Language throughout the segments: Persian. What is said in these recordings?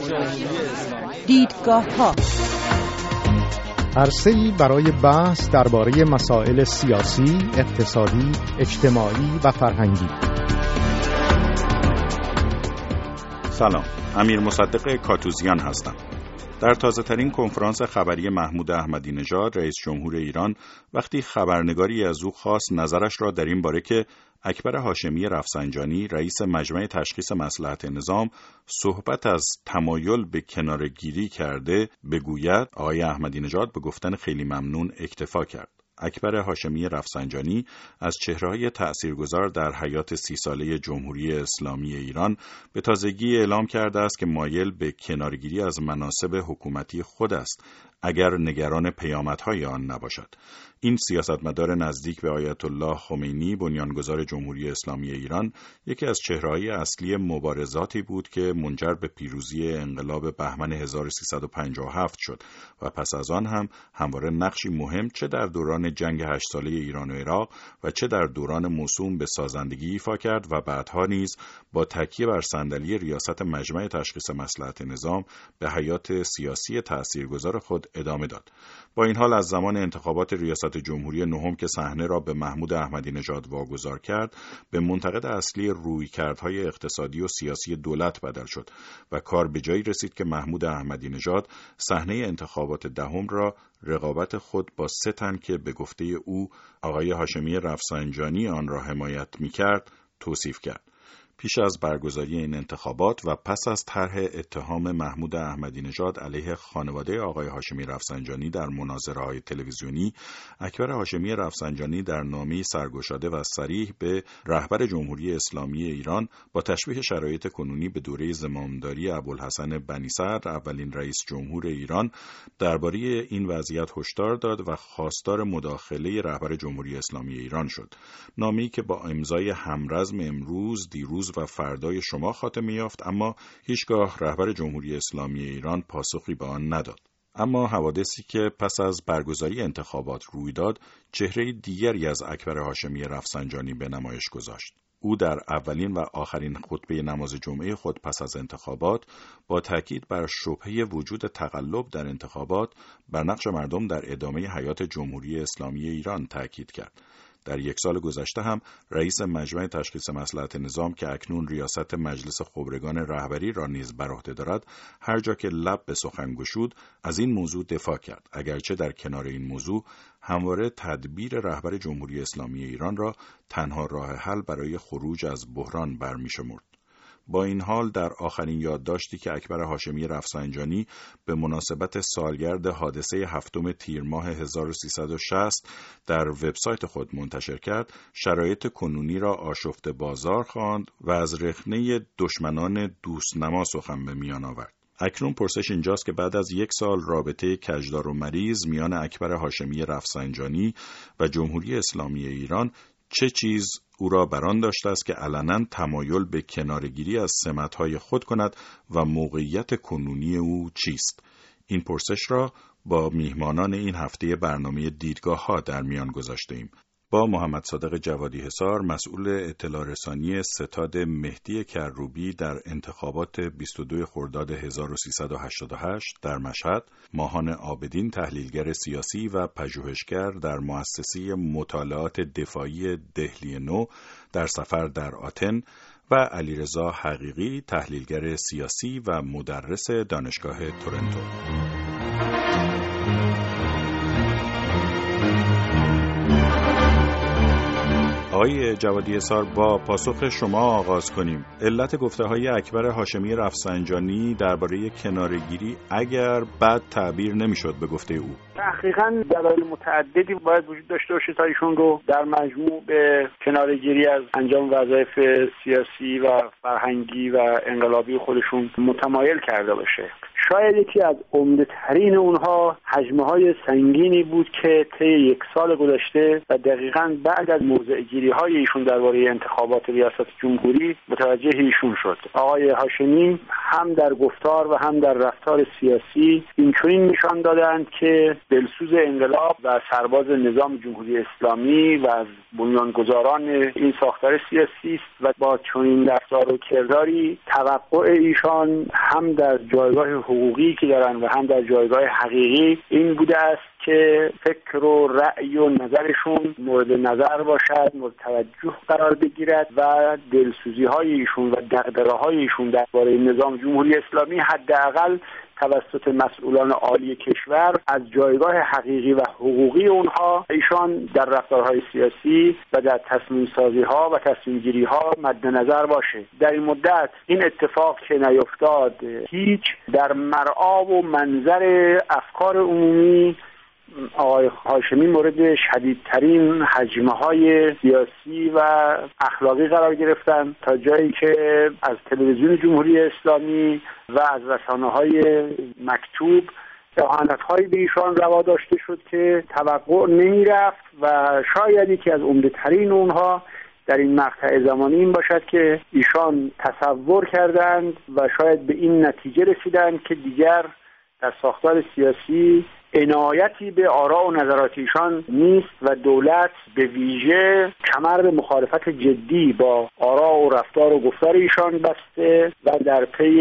دیدگاه‌ها عرصه‌ای برای بحث درباره مسائل سیاسی، اقتصادی، اجتماعی و فرهنگی. سلام، امیر مصدق کاتوزیان هستم. در تازه‌ترین کنفرانس خبری محمود احمدی نژاد رئیس جمهور ایران وقتی خبرنگاری از او خواست نظرش را در این باره که اکبر هاشمی رفسنجانی رئیس مجمع تشخیص مصلحت نظام صحبت از تمایل به کناره‌گیری کرده بگوید، آقای احمدی نژاد به گفتن خیلی ممنون اکتفا کرد. اکبر هاشمی رفسنجانی از چهره‌های تأثیرگذار در حیات 30 ساله جمهوری اسلامی ایران به تازگی اعلام کرده است که مایل به کناره‌گیری از مناصب حکومتی خود است اگر نگران پیامدهای آن نباشد. این سیاستمدار نزدیک به آیت الله خمینی بنیانگذار جمهوری اسلامی ایران یکی از چهره‌های اصلی مبارزاتی بود که منجر به پیروزی انقلاب بهمن 1357 شد و پس از آن هم همواره نقشی مهم چه در دوران جنگ 8 ساله ایران و عراق و چه در دوران موسوم به سازندگی ایفا کرد و بعدها نیز با تکیه بر صندلی ریاست مجمع تشخیص مصلحت نظام به حیات سیاسی تأثیرگذار خود ادامه داد. با این حال از زمان انتخابات ریاست جمهوری نهم که صحنه را به محمود احمدی نژاد واگذار کرد، به منتقد اصلی رویکردهای اقتصادی و سیاسی دولت بدل شد و کار به جایی رسید که محمود احمدی نژاد صحنه انتخابات دهم را رقابت خود با 3 تن که به گفته او آقای هاشمی رفسنجانی آن را حمایت می‌کرد توصیف کرد. پیش از برگزاری این انتخابات و پس از طرح اتهام محمود احمدی نژاد علیه خانواده آقای هاشمی رفسنجانی در مناظره‌های تلویزیونی، اکبر هاشمی رفسنجانی در نامه‌ای سرگشاده و صریح به رهبر جمهوری اسلامی ایران با تشبیه شرایط کنونی به دوره زمامداری ابوالحسن بنی صدر اولین رئیس جمهور ایران درباره این وضعیت هشدار داد و خواستار مداخله رهبر جمهوری اسلامی ایران شد. نامه‌ای که با امضای همرزم امروز، دیروز و فردای شما خاتمه یافت، اما هیچگاه رهبر جمهوری اسلامی ایران پاسخی به آن نداد. اما حوادثی که پس از برگزاری انتخابات روی داد، چهره دیگری از اکبر هاشمی رفسنجانی به نمایش گذاشت. او در اولین و آخرین خطبه نماز جمعه خود پس از انتخابات با تاکید بر شبهه وجود تقلب در انتخابات بر نقش مردم در ادامه حیات جمهوری اسلامی ایران تاکید کرد. در 1 سال گذشته هم رئیس مجمع تشخیص مصلحت نظام که اکنون ریاست مجلس خبرگان رهبری را نیز بر عهده دارد، هر جا که لب به سخن گشود از این موضوع دفاع کرد، اگرچه در کنار این موضوع همواره تدبیر رهبر جمهوری اسلامی ایران را تنها راه حل برای خروج از بحران برمی‌شمرد. با این حال در آخرین یادداشتی که اکبر هاشمی رفسنجانی به مناسبت سالگرد حادثه 7 تیر ماه 1360 در وبسایت خود منتشر کرد، شرایط کنونی را آشفته بازار خواند و از رخنه دشمنان دوستنما سخن به میان آورد. اکنون پرسش اینجاست که بعد از 1 سال رابطه کجدار و مریض میان اکبر هاشمی رفسنجانی و جمهوری اسلامی ایران چه چیز او را بران داشته است که علنا تمایل به کناره‌گیری از سمت‌های خود کند و موقعیت کنونی او چیست؟ این پرسش را با میهمانان این هفته برنامه دیدگاه‌ها در میان گذاشته‌ایم. با محمد صادق جوادی حصار، مسئول اطلاع رسانی ستاد مهدی کروبی در انتخابات 22 خرداد 1388 در مشهد، ماهان عابدین تحلیلگر سیاسی و پژوهشگر در مؤسسه مطالعات دفاعی دهلی نو در سفر در آتن و علیرضا حقیقی تحلیلگر سیاسی و مدرس دانشگاه تورنتو. آقای جوادی حصار، با پاسخ شما آغاز کنیم. علت گفته‌های اکبر هاشمی رفسنجانی درباره کناره‌گیری اگر بد تعبیر نمی‌شد به گفته او؟ تحقیقاً دلایل متعددی باید وجود داشته باشه تا ایشون رو در مجموع به کناره‌گیری از انجام وظایف سیاسی و فرهنگی و انقلابی خودشون متمایل کرده باشه. شاید یکی از عمده‌ترین اونها حجمه‌های سنگینی بود که طی 1 سال گذشته و دقیقاً بعد از موضع‌گیری‌های ایشون درباره انتخابات ریاست جمهوری متوجه ایشون شد. آقای هاشمی هم در گفتار و هم در رفتار سیاسی اینچنین نشان دادند که دلسوز انقلاب و سرباز نظام جمهوری اسلامی و از بنیانگذاران این ساختار سیاسی است و با چنین رفتار و کرداری توقع ایشان هم در جایگاه حقوقی که دارن و هم در جایگاه حقیقی این بوده است که فکر و رأی و نظرشون مورد نظر باشد، مورد توجه قرار بگیرد و دلسوزی‌های ایشون و دغدغه‌های ایشون درباره نظام جمهوری اسلامی حداقل توسط مسئولان عالی کشور از جایگاه حقیقی و حقوقی اونها ایشان در رفتارهای سیاسی و در تصمیم سازی ها و تصمیم گیری ها مد نظر باشه. در این مدت این اتفاق که نیفتاد هیچ در مرعا و منظر افکار عمومی آقای هاشمی مورد شدیدترین هجمه‌های سیاسی و اخلاقی قرار گرفتن تا جایی که از تلویزیون جمهوری اسلامی و از رسانه‌های مکتوب اهانت‌هایی به ایشان روا داشته شد که توقع نمی‌رفت و شاید یکی از عمده‌ترین اونها در این مقطع زمانی این باشد که ایشان تصور کردند و شاید به این نتیجه رسیدند که دیگر در ساختار سیاسی عنایتی به آراء و نظرات ایشان نیست و دولت به ویژه کمر به مخالفت جدی با آراء و رفتار و گفتار ایشان بسته و در پی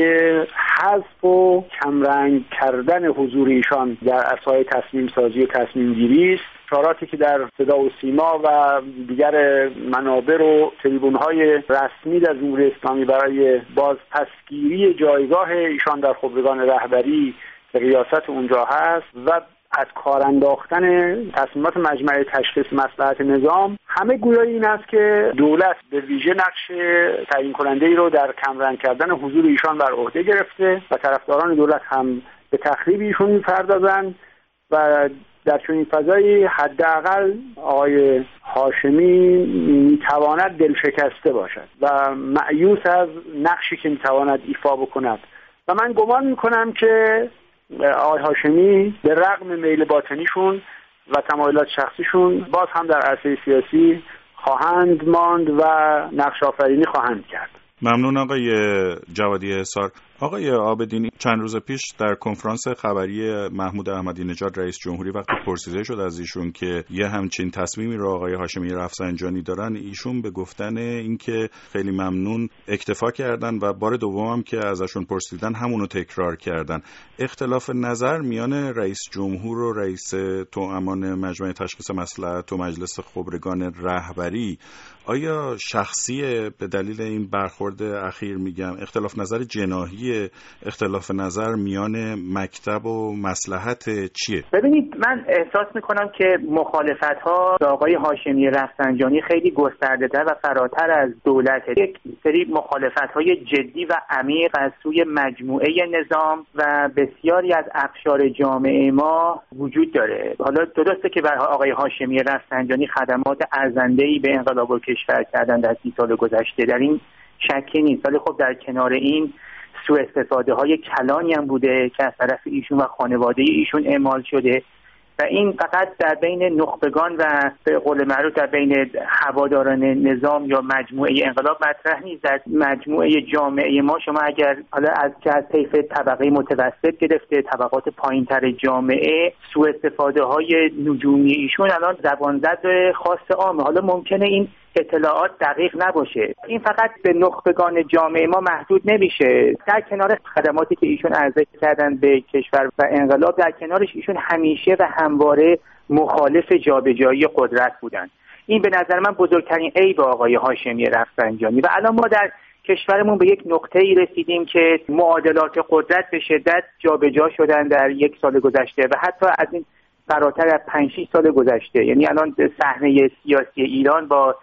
حذف و کمرنگ کردن حضور ایشان در عرصه‌های تصمیم سازی و تصمیم گیری است. اشاراتی که در صدا و سیما و دیگر منابر و تریبون‌های رسمی در جمهوری اسلامی برای بازپسگیری جایگاه ایشان در خبرگان رهبری ریاست اونجا هست و از کار انداختن تصمیمات مجمع تشخیص مصلحت نظام، همه گویای این است که دولت به ویژه نقش تعیین کننده ای رو در کمرنگ کردن حضور ایشان بر عهده گرفته و طرفداران دولت هم به تخریب ایشون می‌پردازند و در چنین فضایی حداقل آقای هاشمی میتواند دلشکسته باشد و مایوس از نقشی که میتواند ایفا بکند و من گمان میکنم که آقای هاشمی به رغم میل باطنیشون و تمایلات شخصیشون باز هم در عرصه سیاسی خواهند ماند و نقش آفرینی خواهند کرد. ممنون آقای جوادی حصار. آقای عابدین، چند روز پیش در کنفرانس خبری محمود احمدی نژاد رئیس جمهوری وقتی پرسیده شد از ایشون که یه همچین تصمیمی رو آقای هاشمی رفسنجانی دارن، ایشون به گفتن اینکه خیلی ممنون اکتفا کردن و بار دوم هم که ازشون پرسیدن همونو تکرار کردن. اختلاف نظر میان رئیس جمهور و رئیس توامان مجمع تشخیص مصلحت و مجلس خبرگان رهبری آیا شخصیه به دلیل این برخورد اخیر میگم، اختلاف نظر جناحی، اختلاف نظر میان مکتب و مصلحت چیه؟ ببینید، من احساس میکنم که مخالفت‌ها با آقای هاشمی رفسنجانی خیلی گسترده‌تر و فراتر از دولته. یک سری مخالفت‌های جدی و عمیق از سوی مجموعه نظام و بسیاری از اقشار جامعه ما وجود داره. حالا درسته که برای آقای هاشمی رفسنجانی خدمات ارزنده‌ای به انقلاب و کشور کردن در 30 سال گذشته، در این شکی نیست، ولی خب در کنار این سوء استفاده های کلانی هم بوده که از طرف ایشون و خانواده ایشون اعمال شده و این فقط در بین نخبگان و به قول معروف در بین هواداران نظام یا مجموعه انقلاب مطرح نیست. در مجموعه جامعه ما شما اگر حالا از طیف طبقه متوسط گرفته طبقات پایینتر جامعه، سوء استفاده های نجومی ایشون الان زبانزد خاص عامه. حالا ممکنه این اطلاعات دقیق نباشه، این فقط به نخبگان جامعه ما محدود نمیشه. در کنار خدماتی که ایشون عرضه کردن به کشور و انقلاب، در کنارش ایشون همیشه و همواره مخالف جابجایی قدرت بودن. این به نظر من بزرگترین عیب آقای هاشمی رفسنجانی و الان ما در کشورمون به یک نقطه‌ای رسیدیم که معادلات قدرت به شدت جابجا شدن در 1 سال گذشته و حتی از این فراتر از 5-6 سال گذشته. یعنی الان صحنه سیاسی ایران با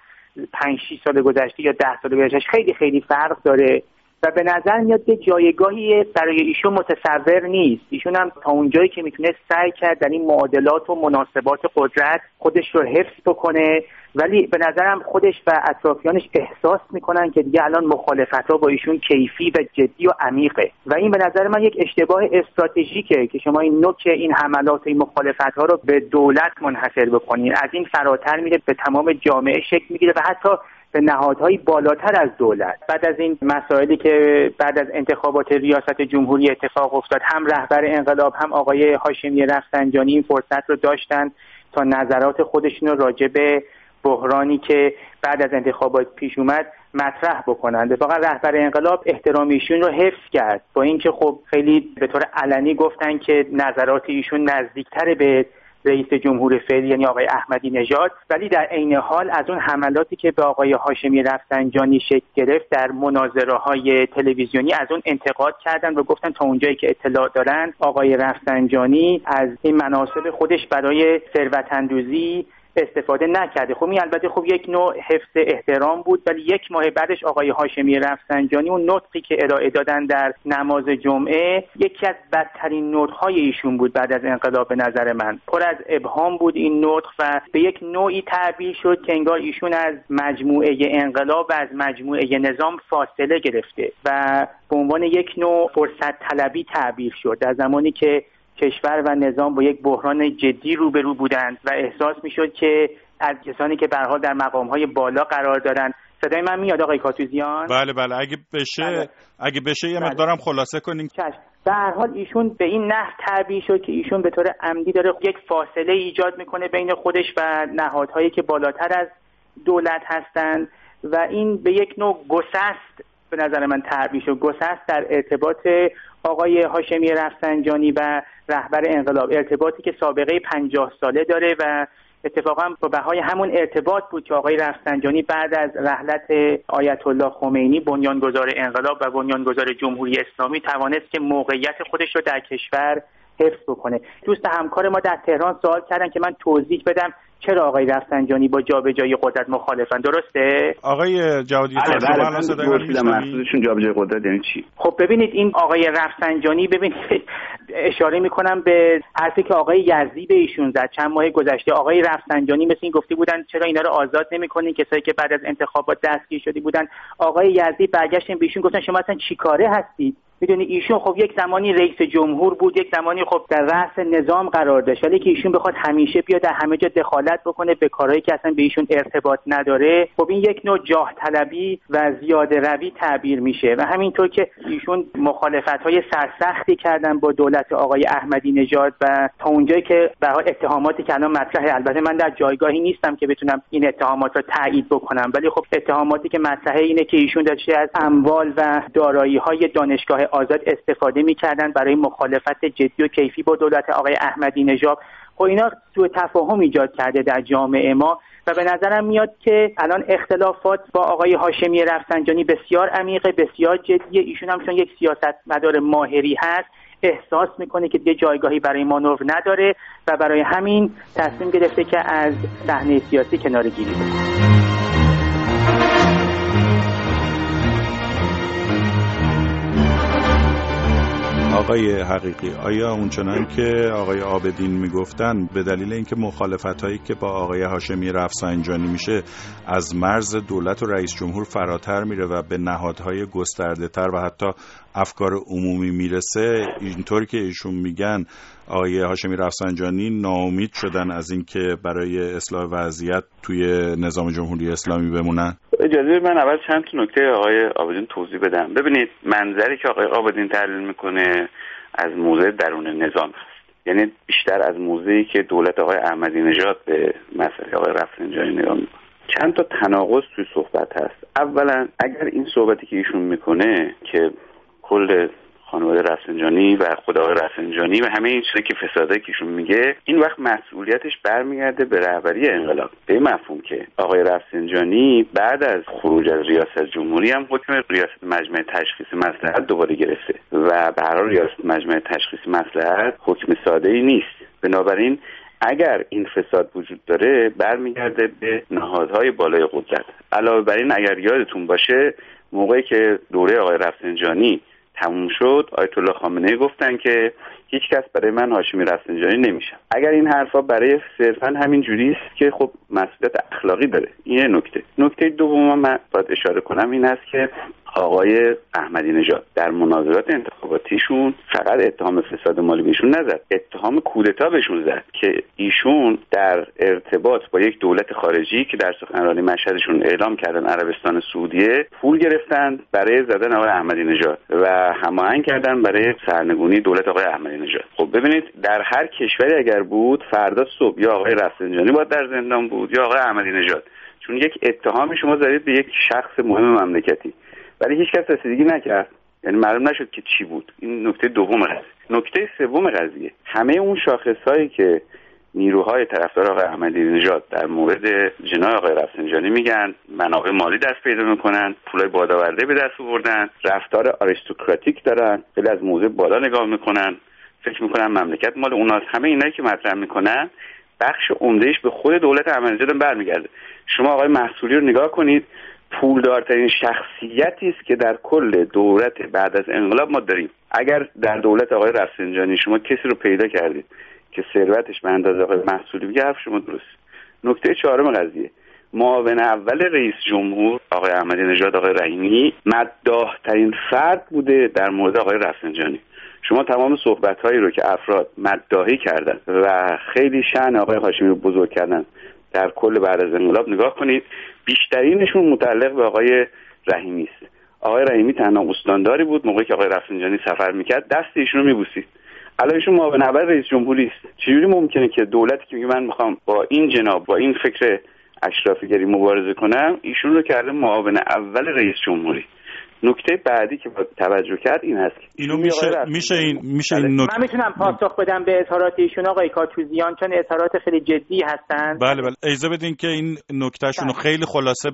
5-6 سال گذشته یا 10 سال گذشته خیلی خیلی فرق داره و به نظر میاد که جایگاهی برای ایشون متصور نیست. ایشون هم تا اونجایی که میتونه سعی کرد در این معادلات و مناسبات قدرت خودش رو حفظ بکنه ولی به نظرم خودش و اطرافیانش احساس میکنن که دیگه الان مخالفت‌ها با ایشون کیفی و جدی و عمیقه و این به نظر من یک اشتباه استراتژیکه که شما این نوک این حملات و این مخالفت‌ها رو به دولت منحصر بکنید. از این فراتر میره، به تمام جامعه شکل میگیره و حتی به نهادهای بالاتر از دولت. بعد از این مسائلی که بعد از انتخابات ریاست جمهوری اتفاق افتاد، هم رهبر انقلاب هم آقای هاشمی رفسنجانی این فرصت رو داشتن تا نظرات خودشون رو راجع به بحرانی که بعد از انتخابات پیش اومد مطرح بکنند. واقعا رهبر انقلاب احترام ایشون رو حفظ کرد، با اینکه خب خیلی به طور علنی گفتن که نظرات ایشون نزدیکتر به رئیس جمهور فعلی یعنی آقای احمدی نژاد، ولی در عین حال از اون حملاتی که به آقای هاشمی رفسنجانی شکل گرفت در مناظره‌های تلویزیونی از اون انتقاد کردن و گفتن تا اونجایی که اطلاع دارن آقای رفسنجانی از این مناصب خودش برای ثروت‌اندوزی استفاده نکرده. خب این البته خب یک نوع حفظ احترام بود، ولی یک ماه بعدش آقای هاشمی رفسنجانی اون نطقی که ارائه دادن در نماز جمعه یکی از بدترین نطق‌های ایشون بود بعد از انقلاب. به نظر من پر از ابهام بود این نطق و به یک نوعی تعبیر شد که انگار ایشون از مجموعه انقلاب و از مجموعه نظام فاصله گرفته و به عنوان یک نوع فرصت طلبی تعبیر شد در زمانی که کشور و نظام با یک بحران جدی روبرو بودند و احساس میشد که از کسانی که به هر حال در مقام‌های بالا قرار دارن. صدای من میاد آقای کاتوزیان؟ بله اگه بشه یه مقدارم خلاصه کنین. به هر حال ایشون به این نحو تعبیر شد که ایشون به طور عمدی داره یک فاصله ایجاد میکنه بین خودش و نهادهایی که بالاتر از دولت هستند و این به یک نوع گسست به نظر من تعبیر شد، گسست در ارتباط آقای هاشمی رفسنجانی و رهبر انقلاب، ارتباطی که سابقه 50 ساله داره و اتفاقا با بهای همون ارتباط بود که آقای رفسنجانی بعد از رحلت آیت الله خمینی بنیانگذار انقلاب و بنیانگذار جمهوری اسلامی توانست که موقعیت خودش رو در کشور حفظ بکنه. دوست همکار ما در تهران سوال کردن که من توضیح بدم چرا آقای رفسنجانی با جابجایی قدرت مخالفن، درسته؟ آقای جوادی شما الان صدای من مقصودشون جابجایی قدرت یعنی چی؟ خب ببینید این آقای رفسنجانی، ببینید اشاره میکنم به حرفی که آقای یزدی به ایشون زد چند ماه گذشته. آقای رفسنجانی مثل این گفته بودن چرا اینا رو آزاد نمیکنین کسایی که بعد از انتخابات دستگیر شده بودن. آقای یزدی برگشتن به ایشون گفتن شما اصلا چیکاره هستید؟ میدونی ایشون خب یک زمانی رئیس جمهور بود، یک زمانی خب در رأس نظام قرار داشت، ولی که ایشون بخواد همیشه بیاد در همه جا دخالت بکنه به کارهایی که اصلا به ایشون ارتباط نداره، خب این یک نوع جاه طلبی و زیاده روی تعبیر میشه و همینطور که ایشون مخالفت‌های سرسختی کردن با دولت آقای احمدی نژاد و تا اونجایی که به حال اتهاماتی که الان مطرحه، البته من در جایگاهی نیستم که بتونم این اتهامات رو تایید بکنم، ولی خب اتهاماتی که مطرحه اینه که ایشون داشته از اموال و دارایی‌های دانشگاه آزاد استفاده می‌کردن برای مخالفت جدی و کیفی با دولت آقای احمدی نژاد. خب اینا سوء تفاهم ایجاد کرده در جامعه ما و به نظرم میاد که الان اختلافات با آقای هاشمی رفسنجانی بسیار عمیقه، بسیار جدیه. ایشون هم چون یک سیاستمدار ماهری هست احساس میکنه که دیگه جایگاهی برای مانور نداره و برای همین تصمیم گرفته که از صحنه سیاسی کناره‌گیری بکنه. آقای حقیقی، آیا اونچنان که آقای عابدین میگفتن به دلیل اینکه مخالفت‌هایی که با آقای هاشمی رفسنجانی میشه از مرز دولت و رئیس جمهور فراتر میره و به نهادهای گسترده‌تر و حتی افکار عمومی میرسه، اینطوری که ایشون میگن آقای هاشمی رفسنجانی ناامید شدن از اینکه برای اصلاح وضعیت توی نظام جمهوری اسلامی بمونن؟ اجازه من اول چند تا نکته آقای عابدین توضیح بدم. ببینید منظری که آقای عابدین تحلیل میکنه از موضع درون نظام هست، یعنی بیشتر از موضعی که دولت آقای احمدی نژاد به مسئله آقای رفسنجانی نگاه میکنه. چند تا تناقض توی صحبت هست. اولا اگر این صحبتی که ایشون میکنه که کل خانواده رفسنجانی و خود آقای رفسنجانی و همه این چیزی که فسادایی که ایشون میگه، این وقت مسئولیتش برمیگرده به رهبری انقلاب، به این مفهوم که آقای رفسنجانی بعد از خروج از ریاست جمهوری هم حکم ریاست مجمع تشخیص مصلحت دوباره گرفته و به هر حال ریاست مجمع تشخیص مصلحت حکم ساده‌ای نیست. بنابراین اگر این فساد وجود داره برمیگرده به نهادهای بالای قدرت. علاوه بر این اگر یادتون باشه موقعی که دوره آقای رفسنجانی تموم شد آیت الله خامنه‌ای گفتن که هیچ کس برای من هاشمی رفسنجانی نمیشه. اگر این حرفا برای صرفا همین جوری است که خب مسئولیت اخلاقی داره. این نکته دوم من باید اشاره کنم این است که آقای احمدی نژاد در مناظرات انتخاباتیشون فقط اتهام فساد مالی بهشون نزد، اتهام کودتا بهشون زد که ایشون در ارتباط با یک دولت خارجی که در سخنرانی مشهدشون اعلام کردن عربستان سعودیه پول گرفتن برای زدن آقای احمدی نژاد و هماهنگ کردن برای سرنگونی دولت آقای احمدی نژاد. خب ببینید در هر کشوری اگر بود فردا صبح یا آقای رفسنجانی باید در زندان بود یا آقای احمدی نژاد، چون یک اتهامی شما زدید به یک شخص مهم مملکتی ولی هیچ کس رسیدگی نکرد، یعنی معلوم نشد که چی بود. این نکته دوم قضیه. نکته سوم قضیه، همه اون شاخص‌هایی که نیروهای طرفدار آقای احمدی نژاد در مورد جناح آقای رفسنجانی میگن، منابع مالی دست پیدا میکنن، پولای بادآورده به دست آوردن، رفتار آریستوکراتیک دارن، خیلی از موضع بالا نگاه میکنن، فکر میکنن مملکت مال اوناست، همه اینایی که مطرح میکنن بخش عمدهش به خود دولت احمدی نژاد برمیگرده. شما آقای محصولی رو نگاه کنید، پولدارترین شخصیتی است که در کل دولت بعد از انقلاب ما داریم. اگر در دولت آقای رفسنجانی شما کسی رو پیدا کردید که ثروتش به اندازه آقای محصولی بگه حرف شما درست. نکته چهارم قضیه، معاون اول رئیس جمهور آقای احمدی نژاد آقای رحیمی مداح‌ترین فرد بوده در مورد آقای رفسنجانی. شما تمام صحبت‌هایی رو که افراد مداحی کردن و خیلی شأن آقای هاشمی رو بزرگ کردن در کل بعد از انقلاب نگاه کنید، بیشترینشون متعلق به آقای رحیمی است. آقای رحیمی تنها استانداری بود موقعی که آقای رفسنجانی سفر میکرد دست ایشون رو میبوسید. الان ایشون معاون اول رئیس جمهوری است. چجوری ممکنه که دولتی که میگه من میخوام با این جناب با این فکر اشرافیگری مبارزه کنم ایشون رو کرده معاون اول رئیس جمهوری؟ نکته بعدی که باید توجه کرد این هست اینو میشه این من میتونم پاسخ بدم به اظهارات ایشون آقای کاتوزیان، چون اظهارات خیلی جدی هستن. بله اجازه بدین که این نکتهشون رو خیلی خلاصه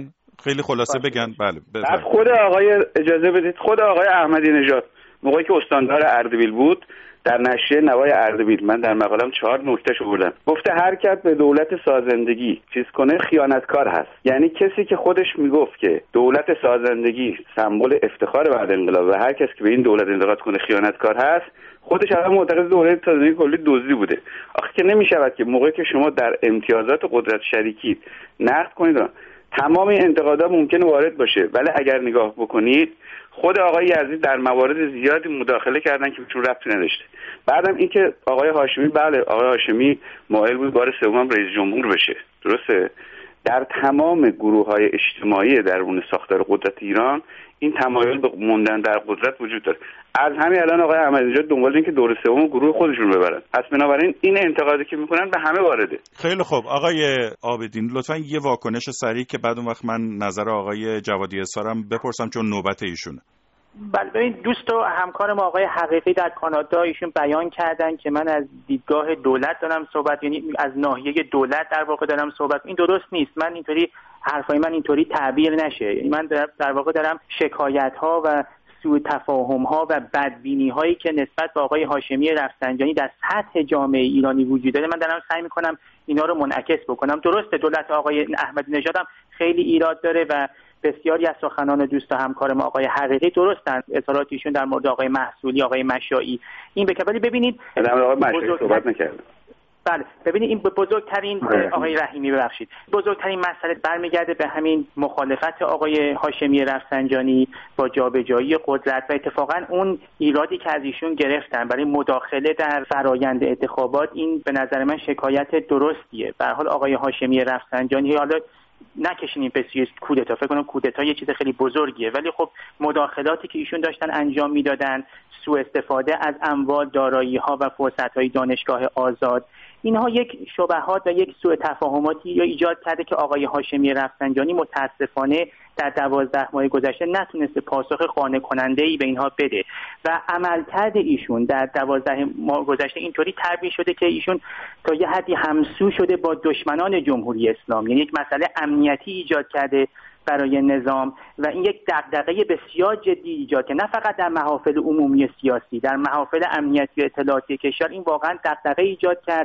بگن. بله خود آقای اجازه بدید خود آقای احمدی نژاد موقعی که استاندار اردبیل بود در نشریه نوای اردبیل من در مقالم 4 نکتهشو بردم، گفته هر کس به دولت سازندگی چیز کنه خیانتکار هست. یعنی کسی که خودش میگفت که دولت سازندگی سمبل افتخار بعد انقلاب و هر کس که به این دولت انتقاد کنه خیانتکار هست، خودش الان معتقد دولت سازندگی کلی دزدی بوده. آخه که نمیشود که موقعی که شما در امتیازات قدرت شریکید نقد کنید تمام این انتقادات ممکنه وارد باشه، ولی اگر نگاه بکنید خود آقای یزدی در موارد زیادی مداخله کردن که چون ربطی نداشته. بعدم اینکه آقای هاشمی، بله آقای هاشمی مایل بود بار سوم رئیس جمهور بشه، درسته؟ در تمام گروه‌های اجتماعی درون ساختار قدرت ایران این تمایل به موندن در قدرت وجود داره. از همین الان آقای احمدی نژاد دنبال این که دور سوم گروه خودشون ببرن. پس بنابراین این انتقادی که میکنن به همه وارده. خیلی خوب آقای عابدین، لطفاً یه واکنش سریع که بعد اون وقت من نظر آقای جوادی اسارم بپرسم چون نوبت ایشونه. بله ببین دوست و همکار ما آقای حقیقی در کانادا ایشون بیان کردن که من از دیدگاه دولت دارم صحبت، یعنی از ناحیه دولت در واقع دارم صحبت. این درست نیست. من اینطوری حرفای من اینطوری تعبیر نشه. یعنی من در واقع دارم شکایت‌ها و سوء تفاهم‌ها و بدبینی‌هایی که نسبت به آقای هاشمی رفسنجانی در سطح جامعه ایرانی وجود داره من دارم سعی می‌کنم اینا رو منعکس بکنم. درسته دولت آقای احمدی نژاد هم خیلی ایراد داره و بسیاری از سخنان دوست و همکار ما آقای حقیقی درستن، اظهارات ایشون در مورد آقای محصولی، آقای مشایی این ولی ببینید آقای مشایی صحبت نکرد. بله ببینید این بزرگترین آقای رحیمی ببخشید بزرگترین مسئله برمیگرده به همین مخالفت آقای هاشمی رفسنجانی با جابجایی قدرت و اتفاقا اون ایرادی که از ایشون گرفتن برای مداخله در فرایند انتخابات. این به نظر من شکایت درستیه. به هر حال آقای هاشمی رفسنجانی حالا نکشینیم به سوی کودتا، فکر کنم کودتا یه چیز خیلی بزرگیه، ولی خب مداخلاتی که ایشون داشتن انجام میدادن، سوء استفاده از اموال، دارایی‌ها و فرصت‌های دانشگاه آزاد، اینها یک شبهات و یک سوء تفاهماتی یا ایجاد کرده که آقای هاشمی رفسنجانی متاسفانه در 12 ماه گذشته نتونسته پاسخ قانع کننده‌ای به اینها بده و عملکرد ایشون در 12 ماه گذشته اینطوری تعبیر شده که ایشون تا یه حدی همسو شده با دشمنان جمهوری اسلامی، یعنی یک مسئله امنیتی ایجاد کرده برای نظام و این یک دغدغه بسیار جدی ایجاد که نه فقط در محافل عمومی سیاسی، در محافل امنیتی و اطلاعاتی کشور این واقعا دغدغه ایجاد کرد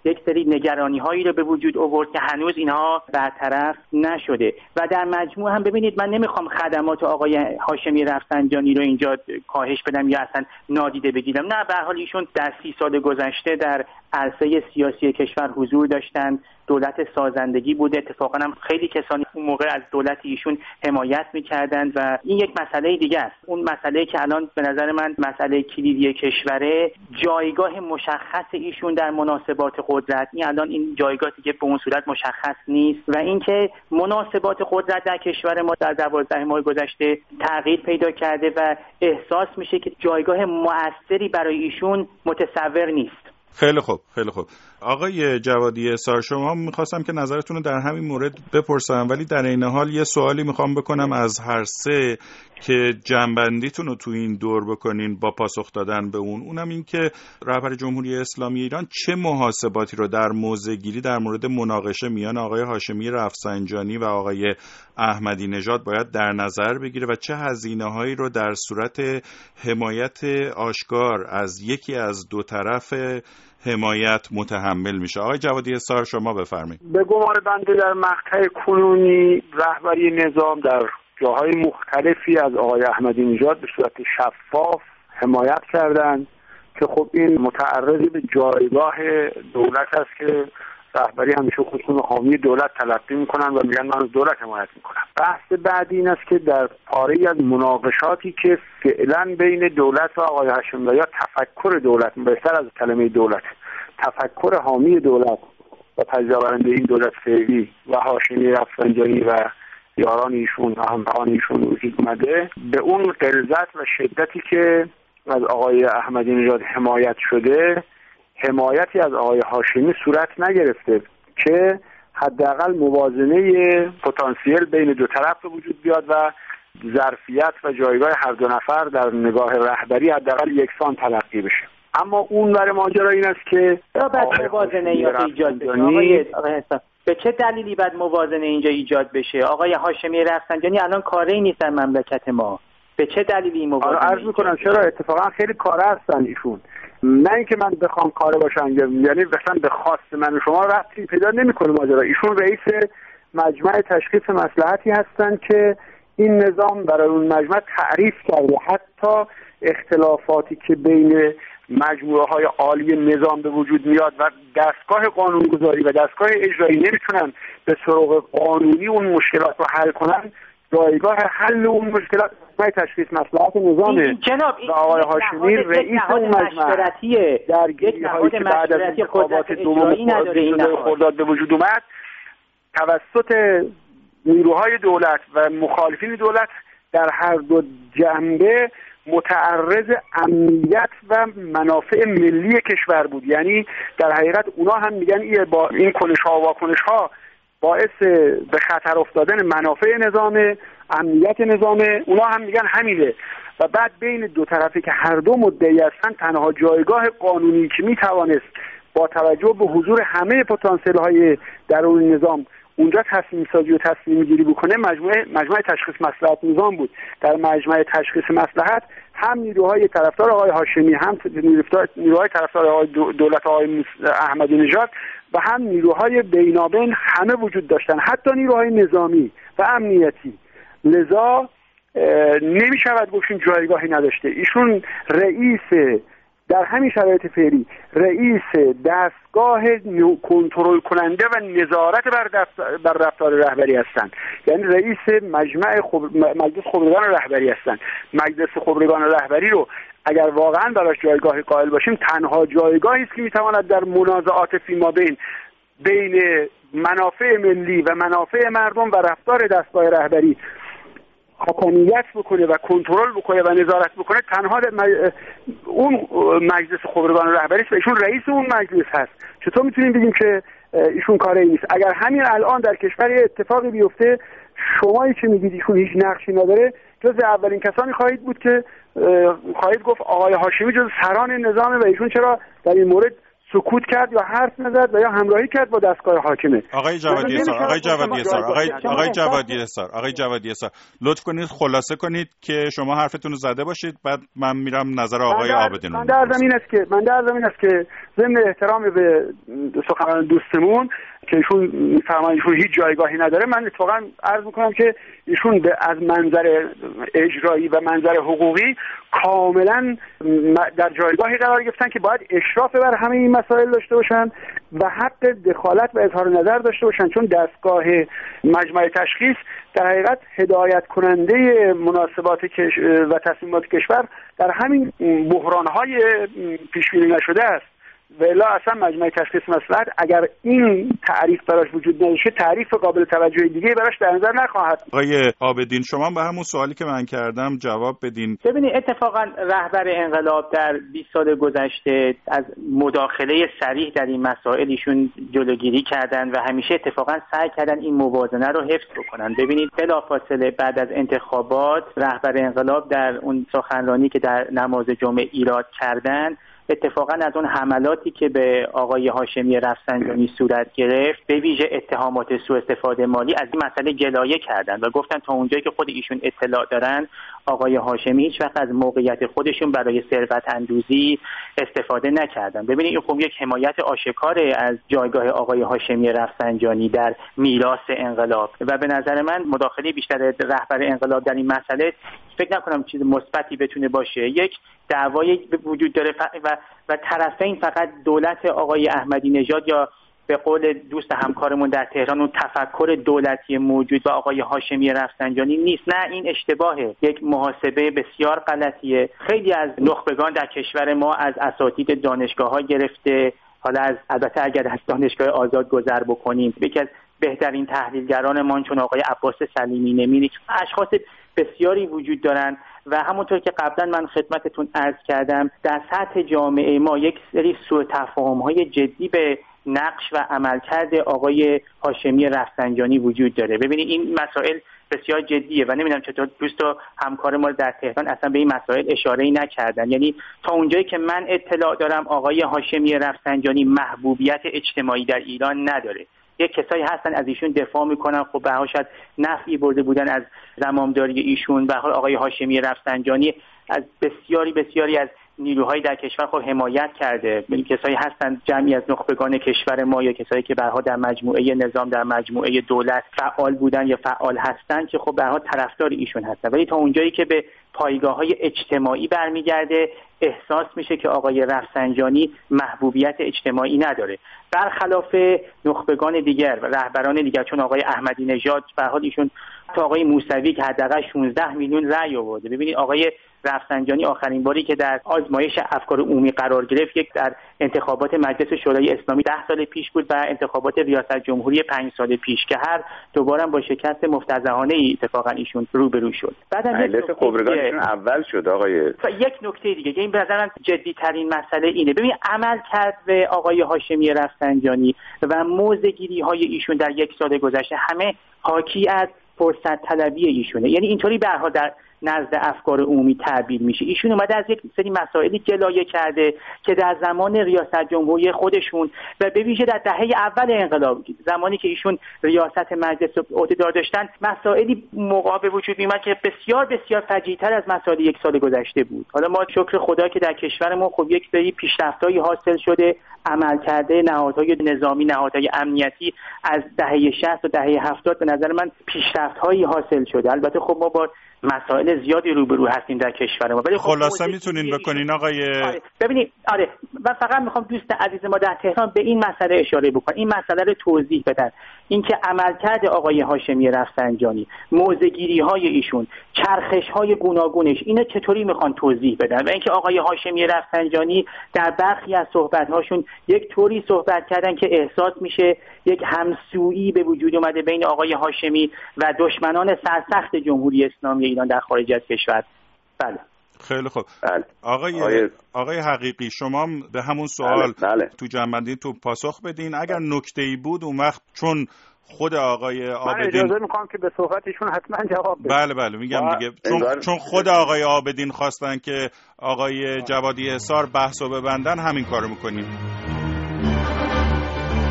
یک سری نگرانی هایی رو به وجود آورد که هنوز اینها برطرف نشده. و در مجموع هم ببینید، من نمیخوام خدمات آقای هاشمی رفسنجانی رو اینجا کاهش بدم یا اصلا نادیده بگیرم. نه، به هر حال ایشون در 30 سال گذشته در عرصه سیاسی کشور حضور داشتن، دولت سازندگی بوده. اتفاقا هم خیلی کسانی اون موقع از دولت ایشون حمایت می‌کردند و این یک مسئله دیگه است. اون مسئله که الان به نظر من مسئله کلیدی کشوره، جایگاه مشخص ایشون در مناسبات قدرت، الان این جایگاه دیگه به اون صورت مشخص نیست و اینکه مناسبات قدرت در کشور ما در 12 ماه گذشته تغییر پیدا کرده و احساس میشه که جایگاه مؤثری برای ایشون متصور نیست. خیلی خوب. آقای جوادی احصار، شما میخواستم که نظرتون رو در همین مورد بپرسم، ولی در این حال یه سوالی میخوام بکنم از هر سه که جنبندیتون رو تو این دور بکنین با پاسخ دادن به اونم این که رهبر جمهوری اسلامی ایران چه محاسباتی رو در موضع‌گیری در مورد مناقشه میان آقای هاشمی رفسنجانی و آقای احمدی نژاد باید در نظر بگیره و چه هزینه‌هایی رو در صورت حمایت آشکار از یکی از دو طرف حمایت متحمل میشه. آقای جوادی احصار، شما بفرمایید. به گمان بنده در مقطع کنونی رهبری نظام در جاهای مختلفی از آقای احمدی نژاد به صورت شفاف حمایت کردند که خب این متعرض به جایگاه دولت است که رهبری همیشه خودشون حامی دولت تلقی میکنن و میگن من از دولت حمایت میکنم. بحث بعدی این است که در پاره‌ای از مناقشاتی که فعلا بین دولت و آقای هاشمی، یا تفکر دولت، بهتر از کلمه دولت، تفکر حامی دولت و پذیرنده این دولت فعلی و هاشمی رفسنجانی و یاران ایشون و همراهان ایشون وجود اومده، به اون غلظت و شدتی که از آقای احمدی نژاد حمایت شده، حمایتی از آقای هاشمی صورت نگرفته که حداقل موازنه پتانسیل بین دو طرف به وجود بیاد و ظرفیت و جایگاه هر دو نفر در نگاه رهبری حداقل یکسان تلقی بشه. اما اون ور ماجرا این است که موازنه ایجاد بشه. به چه دلیلی باید موازنه اینجا ایجاد بشه؟ آقای هاشمی رفسنجانی الان کاری نیستن مملکت ما. به چه دلیلی این موازنه عرض میکنم چرا اتفاقا خیلی کاره هستن ایشون. نه اینکه من بخوام کاره باشن، یعنی مثلا به خواست من و شما ربطی پیدا نمیکنه ماجرا. ایشون رئیس مجمع تشخیص مصلحتی هستن که این نظام برای اون مجمع تعریف کرده. حتی اختلافاتی که بین مجموعه های عالی نظام به وجود میاد و دستگاه قانونگذاری و دستگاه اجرایی نمیتونن به سراغ قانونی اون مشکلات رو حل کنن، جایگاه حل اون مشکلات مجمع تشخیص مصلحت نظامه. جناب و آقای هاشمی رئیس اون مجمع در گیری‌هایی که بعد از انتخابات دوم خرداد به وجود اومد توسط نیروهای دولت و مخالفین دولت در هر دو جنبه متعرض امنیت و منافع ملی کشور بود. یعنی در حقیقت اونا هم میگن با این کنش‌ها و واکنش‌ها باعث به خطر افتادن منافع نظام، امنیت نظام، اونا هم میگن همینه. و بعد بین دو طرفی که هر دو مدعی هستن، تنها جایگاه قانونی که میتوانست با توجه به حضور همه پتانسیل‌های درون نظام اونجا تصمیم سازی و تصمیم گیری بکنه مجمع تشخیص مصلحت نظام بود. در مجمع تشخیص مصلحت هم نیروهای طرفدار آقای هاشمی، هم نیروهای طرفدار آقای دولت آقای احمدی نژاد و هم نیروهای بینابین همه وجود داشتن، حتی نیروهای نظامی و امنیتی. لذا نمی شود گفتیم جایگاهی نداشته. ایشون رئیس، در همین شرایط فعلی، رئیس دستگاه کنترل کننده و نظارت بر رفتار رهبری هستند. یعنی رئیس مجلس خبرگان رهبری هستند. مجلس خبرگان رهبری رو اگر واقعا براش جایگاه قائل باشیم، تنها جایگاهی است که میتواند در منازعات فیمابین بین منافع ملی و منافع مردم و رفتار دستگاه رهبری حکمیت بکنه و کنترل بکنه و نظارت بکنه، تنها اون مجلس خبرگان رهبری است و ایشون رئیس اون مجلس هست. چطور میتونیم بگیم که ایشون کاری نیست؟ اگر همین الان در کشور اتفاقی بیفته، شمایی که میگید ایشون هیچ نقشی نداره، جز اولین کسانی خواهید بود که خواهید گفت آقای هاشمی جز سران نظامه و ایشون چرا در این مورد سکوت کرد یا حرف نزد و یا همراهی کرد با دستگاه حاکمه. آقای جوادی اسار لطف کنید خلاصه کنید که شما حرفتون رو زده باشید، بعد من میرم نظر آقای عابدین رو. من در زمین است که ضمن احترام به سخنران دوستمون که ایشون میفرمایند ایشون هیچ جایگاهی نداره، من اتفاقا عرض میکنم که ایشون از منظر اجرایی و منظر حقوقی کاملا در جایگاهی قرار گرفتن که باید اشراف بر همه این مسائل داشته باشن و حق دخالت و اظهار نظر داشته باشن، چون دستگاه مجمع تشخیص در حقیقت هدایت کننده مناسبات و تصمیمات کشور در همین بحران‌های پیش بینی نشده است. و الا اصلا مجمع تشخیص مصلحت اگر این تعریف براش وجود نداشته، تعریف قابل توجه دیگه براش در نظر نخواهد. آقای عابدین شما به همون سوالی که من کردم جواب بدین. ببینید اتفاقا رهبر انقلاب در 20 سال گذشته از مداخله صریح در این مسائل ایشون جلوگیری کردن و همیشه اتفاقا سعی کردن این موازنه رو حفظ بکنن. ببینید بلافاصله بعد از انتخابات رهبر انقلاب در اون سخنرانی که در نماز جمعه ایراد کردن، اتفاقا از اون حملاتی که به آقای هاشمی رفسنجانی صورت گرفت، به ویژه اتهامات سوء استفاده مالی، از این مسئله گلایه کردن و گفتن تا اونجایی که خود ایشون اطلاع دارن آقای هاشمی هیچ وقت از موقعیت خودشون برای ثروت اندوزی استفاده نکردن. ببینید این خب یک حمایت آشکاره از جایگاه آقای هاشمی رفسنجانی در میراث انقلاب و به نظر من مداخله بیشتر رهبر انقلاب در این مسئله فکر نکنم چیز مثبتی بتونه باشه. یک دعوای وجود داره و طرفین فقط دولت آقای احمدی نژاد یا به قول دوست همکارمون در تهران اون تفکر دولتی موجود و آقای هاشمی رفسنجانی نیست. نه، این اشتباهه، یک محاسبه بسیار غلطیه. خیلی از نخبگان در کشور ما از اساتید دانشگاه‌ها گرفته، حالا از البته اگر از دانشگاه آزاد گذر بکنیم، یکی از بهترین تحلیلگرانمان چون آقای عباس سلیمی نمیری، اشخاص بسیاری وجود دارن و همونطور که قبلا من خدمتتون عرض کردم در سطح جامعه ما یک سری سوء تفاهم‌های جدی به نقش و عملکرد آقای هاشمی رفسنجانی وجود داره. ببینید این مسائل بسیار جدیه و نمیدونم چطور دوست و همکار ما در تهران اصلا به این مسائل اشاره‌ای نکردن. یعنی تا اونجایی که من اطلاع دارم آقای هاشمی رفسنجانی محبوبیت اجتماعی در ایران نداره. یک کسایی هستن از ایشون دفاع میکنن، خب به هر حال نفعی برده بودن از زمامداری ایشون. به هر حال آقای هاشمی رفسنجانی از بسیاری از نیروهای در کشور خب حمایت کرده. یعنی کسایی هستن جمعی از نخبگان کشور ما یا کسایی که به هر حال در مجموعه نظام در مجموعه دولت فعال بودن یا فعال هستن که خب به هر حال طرفدار ایشون هستن، ولی تا اونجایی که به پایگاه‌های اجتماعی برمیگرده احساس میشه که آقای رفسنجانی محبوبیت اجتماعی نداره، برخلاف نخبگان دیگر و رهبران دیگر. چون آقای احمدی نژاد به هر حال ایشون تا آقای موسوی که حداقل 16 میلیون رأی آورده. ببینید آقای رفسنجانی آخرین باری که در آزمایش افکار عمومی قرار گرفت یک در انتخابات مجلس شورای اسلامی 10 سال پیش بود و انتخابات ریاست جمهوری 5 سال پیش که هر دوباره با شکست مفتضحانه اتفاقا ایشون روبرو شد. بعدم مجلس خبرگانشون اول شد. آقای یک نکته دیگه که این به نظر من جدی ترین مسئله اینه، ببین عمل کرد به آقای هاشمی رفسنجانی و موضع‌گیری های ایشون در یک سال گذشته همه حاکی از فرصت طلبی ایشونه. یعنی اینطوری به هر حال در نزد افکار عمومی تعبیر میشه. ایشون اومده از یک سری مسائلی گلایه کرده که در زمان ریاست جمهوری خودشون و به ویژه در دهه اول انقلاب زمانی که ایشون ریاست مجلس عهده‌دار داشتن مسائلی موقع وجود میومد که بسیار فجیع‌تر از مسائل یک سال گذشته بود. حالا ما شکر خدا که در کشورمون خب یک سری پیشرفت‌هایی حاصل شده، عملکرد نهادهای نظامی، نهادهای امنیتی از دهه 60 و دهه 70 به نظر من پیشرفت‌هایی حاصل شده. البته خب ما با مسائل زیادی روبرو هستیم در کشور ما، ولی خلاصه میتونین بکنین آقای ببینید و فقط میخوام دوست عزیز ما در تهران به این مسئله اشاره بکنم، این مسئله رو توضیح بدن، اینکه عملکرد آقای هاشمی رفسنجانی، موضع‌گیری‌های ایشون، چرخش‌های گوناگونش اینا چطوری میخوان توضیح بدن و اینکه آقای هاشمی رفسنجانی در برخی از صحبت‌هاشون یک طوری صحبت کردن که احساس میشه یک همسویی به وجود اومده بین آقای هاشمی و دشمنان سرسخت جمهوری اسلامی ایران در خارج از کشور. بله خیلی خوب. بله. آقای حقیقی شما به همون سوال بله. تو جنبندی تو پاسخ بدین. اگر نکته‌ای بود اون وقت چون خود آقای عابدین من اجازه میخوام که به صحبتشون حتما جواب بدم. بله میگم دیگه چون خود آقای عابدین خواستن که آقای جوادی حصار بحثو ببندن همین کارو میکنیم.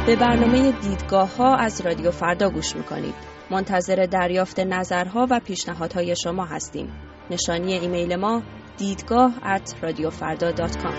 به برنامه دیدگاه‌ها از رادیو فردا گوش می‌کنید. منتظر دریافت نظرها و پیشنهادهای شما هستیم. نشانی ایمیل ما دیدگاه@radiofarda.com.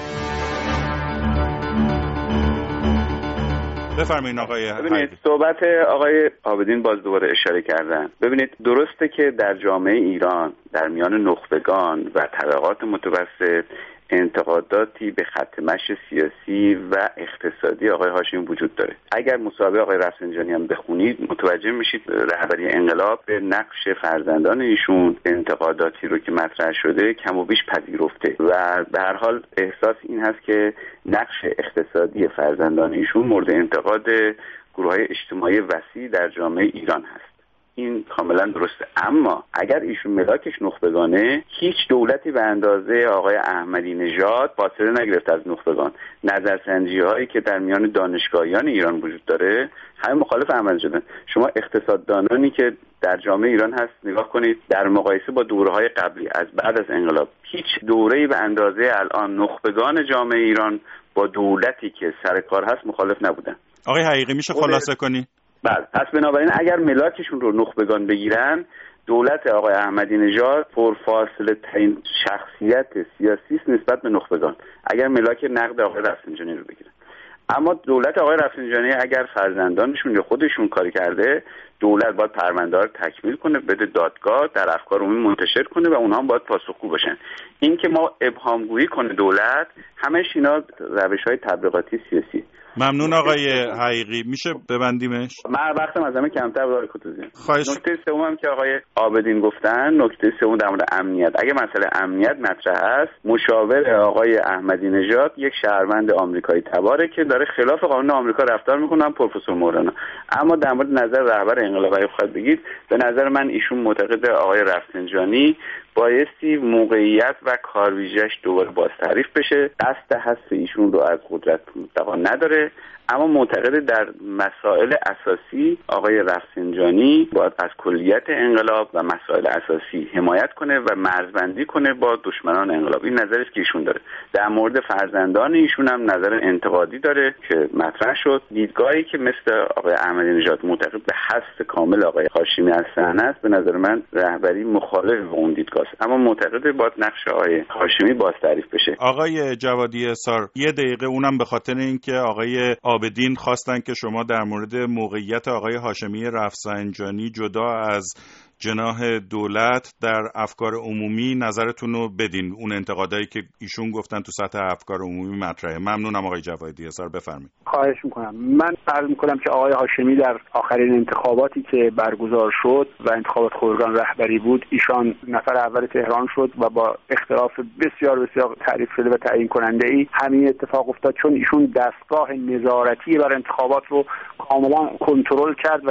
بفرمایید آقای ببینید صحبت آقای عابدین باز دوباره اشاره کردن. ببینید درسته که در جامعه ایران در میان نخبگان و طبقات متوسط انتقاداتی به خط مشی سیاسی و اقتصادی آقای هاشمی وجود داره. اگر مصاحبه آقای رفسنجانی هم بخونید متوجه میشید رهبری انقلاب به نقش فرزندان ایشون انتقاداتی رو که مطرح شده کم و بیش پذیرفته و به هر حال احساس این هست که نقش اقتصادی فرزندان ایشون مورد انتقاد گروه‌های اجتماعی وسیع در جامعه ایران هست. این کاملا درسته، اما اگر ایشون ملاکش نخبگانه، هیچ دولتی به اندازه آقای احمدی نژاد فاصله نگرفت از نخبگان. نظرسنجی هایی که در میان دانشگاهیان ایران وجود داره همه مخالف احمدی شدن. شما اقتصاددانانی که در جامعه ایران هست نگاه کنید، در مقایسه با دوره‌های قبلی از بعد از انقلاب هیچ دوره‌ای به اندازه الان نخبگان جامعه ایران با دولتی که سر کار هست مخالف نبودن. آقای حقیقی میشه خلاصه کنی؟ بله، پس بنابراین اگر ملاکشون رو نخبگان بگیرن، دولت آقای احمدی نژاد پرفاصله ترین شخصیت سیاسی است نسبت به نخبگان اگر ملاک نقد آقای رفسنجانی رو بگیرن. اما دولت آقای رفسنجانی اگر فرزندانشون یا خودشون کاری کرده، دولت باید پرونده رو تکمیل کنه، بده دادگاه، در افکار عمومی منتشر کنه و اونها هم باید پاسخگو باشن. این که ما ابهامگویی کنه دولت، همش اینا روش‌های تبلیغاتی سیاسی. ممنون آقای حقیقی، میشه ببندیمش؟ من وقتم از همه کمتر داره کوتوزیان. خواهش. نکته سوم که آقای عابدین گفتن، نکته سوم در مورد امنیت. اگه مسئله امنیت مطرح است، مشاور آقای احمدی نژاد یک شهروند آمریکایی تباره که داره خلاف قانون آمریکا رفتار میکنه، پروفسور مولانا. اما در مورد نظر رهبر انقلاب اگه بخواید بگید، به نظر من ایشون معتقد آقای رفسنجانی بایستی موقعیت و کارویژه‌اش دوباره باز تعریف بشه. قصد حذف ایشون رو از قدرت مطلقا نداره، اما معتقد در مسائل اساسی آقای رفسنجانی باید از کلیت انقلاب و مسائل اساسی حمایت کنه و مرزبندی کنه با دشمنان انقلاب. این نظری است که ایشون داره. در مورد فرزندان ایشون هم نظر انتقادی داره که مطرح شد. دیدگاهی که مثل آقای احمدی نژاد معتقد به حذف کامل آقای هاشمی از صحنه است، به نظر من رهبری مخالف با اون دیدگاه است، اما معتقد باید نقش آقای هاشمی باز تعریف بشه. آقای جوادی احصار، یه دقیقه اونم به خاطر اینکه آقای عابدین خواستن که شما در مورد موقعیت آقای هاشمی رفسنجانی جدا از جناح دولت در افکار عمومی نظرتون رو بدین، اون انتقادایی که ایشون گفتن تو سطح افکار عمومی مطرحه. ممنونم آقای جوادی احصار، بفرمایید. خواهش میکنم. من عرض میکنم که آقای هاشمی در آخرین انتخاباتی که برگزار شد و انتخابات خبرگان رهبری بود، ایشان نفر اول تهران شد و با اختلاف بسیار تعریف شده و تعیین کننده ای همین اتفاق افتاد، چون ایشون دستگاه نظارتی بر انتخابات رو کاملا کنترل کرد و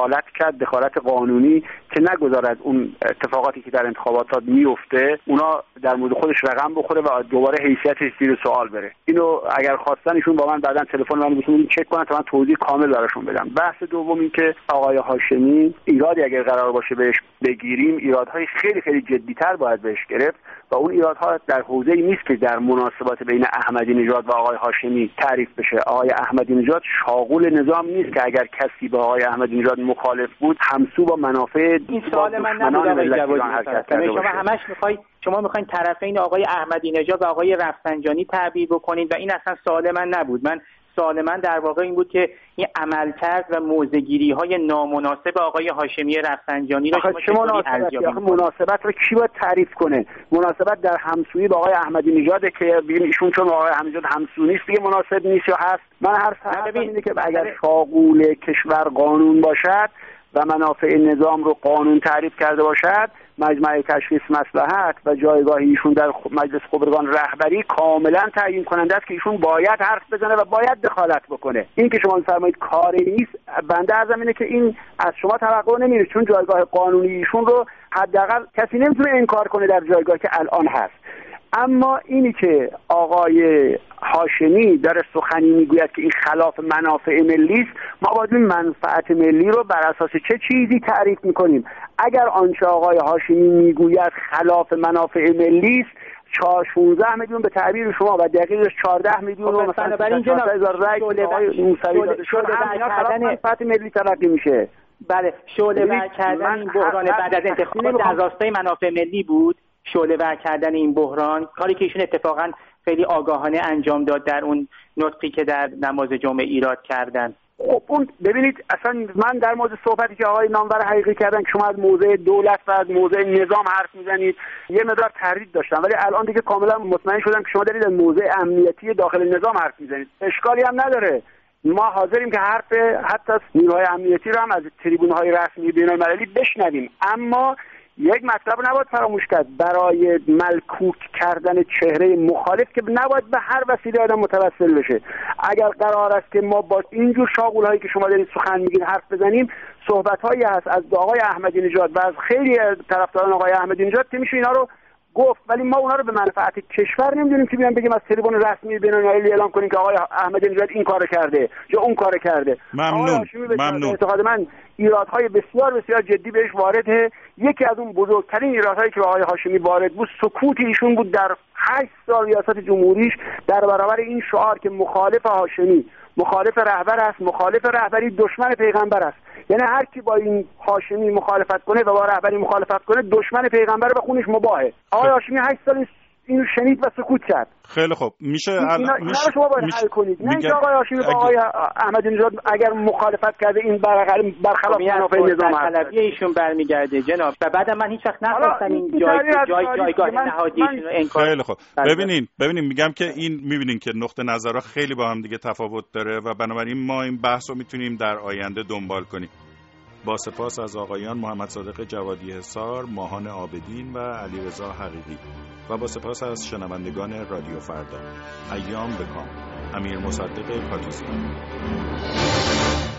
دخالت قانونی که نگذارد اون اتفاقاتی که در انتخابات میفته اونا در مورد خودش رقم بخوره و دوباره حیثیتش زیر سوال بره. اینو اگر خواستن ایشون با من بعداً تلفن منو بتونن چک کنن تا من توضیح کامل براشون بدم. بحث دوم این که آقای هاشمی ایرادی اگر قرار باشه بهش بگیریم، ایرادهای خیلی خیلی جدی‌تر باید بهش گرفت و اون ایرادها در حوزه‌ای نیست که در مناسبات بین احمدی نژاد و آقای هاشمی تعریف بشه. آقای احمدی نژاد شاغول نظام نیست که اگر کسی با آقای احمدی نژاد مخالف بود همسو با منافع این سوال من نبود آقای جوادی. شما میخواین طرفین آقای احمدی نژاد و آقای رفسنجانی تعبیر بکنید و این اصلا سوال من نبود. سوال من در واقع این بود که این عملکرد و موضع‌گیری‌های نامناسب آقای هاشمی رفسنجانی را شما مناسبت رو کی باید تعریف کنه؟ مناسبت در همسویی با آقای احمدی نژاد که ایشون چون آقای احمدی نژاد همسو نیست دیگه مناسب نیست یا هست؟ من حرفم اینه که اگر شاغول کشور قانون باشد و منافع نظام رو قانون تعریف کرده باشد، مجمع تشخیص مصلحت و جایگاه ایشون در مجلس خبرگان رهبری کاملا تعیین کننده است که ایشون باید حرف بزنه و باید دخالت بکنه. این که شما می‌فرمایید کاری نیست، بنده عرضم اینه که این از شما توقع نمیره، چون جایگاه قانونی ایشون رو حداقل کسی نمیتونه انکار کنه در جایگاهی که الان هست. اما اینی که آقای هاشمی داره سخنی میگوید که این خلاف منافع ملی است، ما باید این منفعت ملی رو بر اساس چه چیزی تعریف میکنیم؟ اگر آنچه آقای هاشمی میگوید خلاف منافع ملی است، 16 میلیون به تعبیر شما و دقیقش 14 میلیون و مثلا برای اینجا منفعت ملی تلقی میشه. بله، شعله‌ور کردن این بحران بعد از انتخابات در راستای منافع ملی بود. شعله‌ور کردن این بحران کاری که ایشون اتفاقا خیلی آگاهانه انجام داد در اون نطقی که در نماز جمعه ایراد کردن. خب اون ببینید، اصلا من در مورد صحبتی که آقای نامور حقیقی کردن که شما از موضع دولت و از موضع نظام حرف میزنید یه مقدار تردید داشتم، ولی الان دیگه کاملا مطمئن شدم که شما دارید از موضع امنیتی داخل نظام حرف میزنید. اشکالی هم نداره، ما حاضریم که حرف حتی نیروهای امنیتی رو هم از تریبون‌های رسمی بین‌المللی بشنویم، اما یک مطلب نباید فراموش کرد، برای ملکوک کردن چهره مخالف که نباید به هر وسیله آدم متوسل بشه. اگر قرار است که ما با اینجور شاغول‌هایی که شما دارید سخن میگید حرف بزنیم، صحبت‌هایی هست از آقای احمدی نژاد و از خیلی طرفداران آقای احمدی نژاد که میشه اینا رو گفت، ولی ما اونا رو به منفعت کشور نمیدونیم که بیان بگیم از تریبون رسمی بین‌المللی اعلام کنیم که آقای احمدی نژاد این کارو کرده یا اون کارو کرده. ممنون. اعتقاد من ایرادهای بسیار بسیار جدی بهش وارده. یکی از اون بزرگترین ایرادهایی که به آقای هاشمی وارد بود سکوت ایشون بود در 8 سال ریاست جمهوریش در برابر این شعار که مخالف هاشمی مخالف رهبر است، مخالف رهبری دشمن پیغمبر است. یعنی هر کی با این هاشمی مخالفت کنه و با رهبری مخالفت کنه دشمن پیغمبر به خونش مباهه. آقای هاشمی 8 سال اینو شنید و سکوت کرد. خیلی خوب، میشه اینا شما باید حل کنید. نه اینکه آقای هاشمی با آقای احمدی نژاد اگر مخالفت کرده این برخلاف منافع نظام طلبی ایشون برمیگرده جناب. و بعدم من هیچ وقت نخواستم این جایگاه نهادی ایشون رو انکار. خیلی خوب، ببینین میگم که این میبینین که نقطه نظرها خیلی با هم دیگه تفاوت داره و بنابراین ما این بحث رو میتونیم در آینده دنبال کنیم. با سپاس از آقایان محمد صادق جوادی حصار، ماهان عابدین و علیرضا حقیقی و با سپاس از شنوندگان رادیو فردا. ایام بکام. امیر مصدق کاتوزیان.